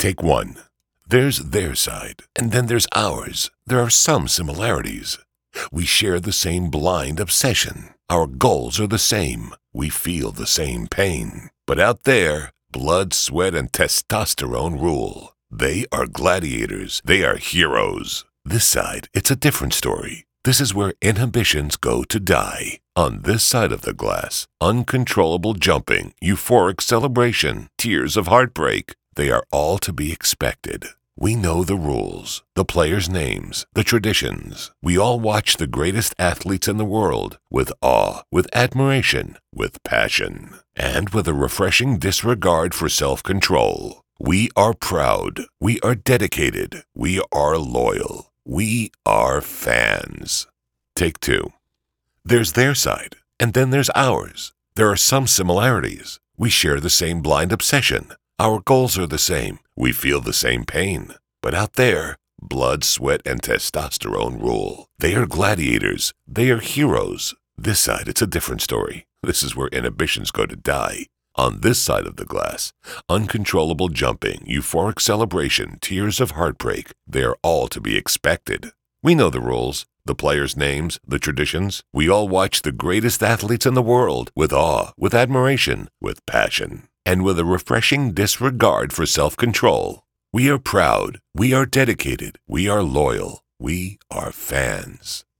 Take one. There's their side, and then there's ours. There are some similarities. We share the same blind obsession. Our goals are the same. We feel the same pain. But out there, blood, sweat, and testosterone rule. They are gladiators. They are heroes. This side, it's a different story. This is where inhibitions go to die. On this side of the glass, uncontrollable jumping, euphoric celebration, tears of heartbreak, they are all to be expected. We know the rules, the players' names, the traditions. We all watch the greatest athletes in the world with awe, with admiration, with passion, and with a refreshing disregard for self-control. We are proud. We are dedicated. We are loyal. We are fans. Take two. There's their side, and then there's ours. There are some similarities. We share the same blind obsession. Our goals are the same. We feel the same pain. But out there, blood, sweat, and testosterone rule. They are gladiators. They are heroes. This side, it's a different story. This is where inhibitions go to die. On this side of the glass, uncontrollable jumping, euphoric celebration, tears of heartbreak, they are all to be expected. We know the rules, the players' names, the traditions. We all watch the greatest athletes in the world with awe, with admiration, with passion, and with a refreshing disregard for self-control. We are proud. We are dedicated. We are loyal. We are fans.